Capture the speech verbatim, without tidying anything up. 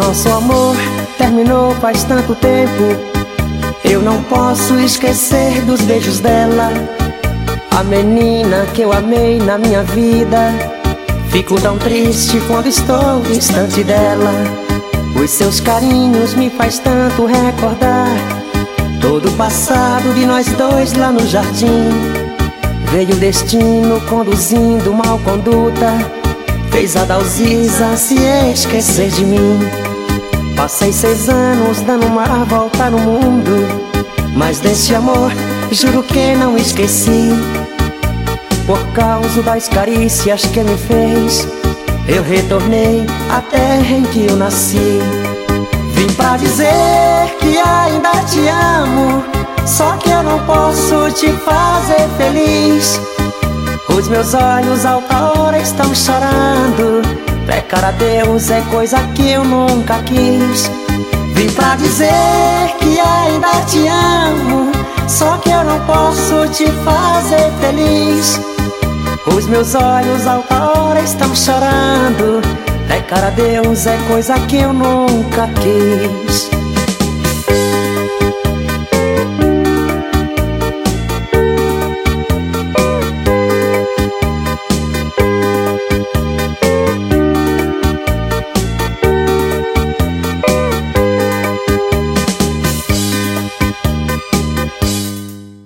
Nosso amor terminou faz tanto tempo. Eu não posso esquecer dos beijos dela, a menina que eu amei na minha vida. Fico tão triste quando estou distante dela. Os seus carinhos me faz tanto recordar todo o passado de nós dois lá no jardim. Veio o destino conduzindo mal conduta, fez a Dalzisa se esquecer de mim. Passei seis anos dando uma volta no mundo, mas desse amor juro que não esqueci. Por causa das carícias que me fez, eu retornei à terra em que eu nasci. Vim pra dizer que ainda te amo, só que eu não posso te fazer feliz. Os meus olhos alta hora estão chorando, pecar a Deus é coisa que eu nunca quis. Vim pra dizer que ainda te amo, só que eu não posso te fazer feliz. Os meus olhos alta hora estão chorando, pecar a Deus é coisa que eu nunca quis.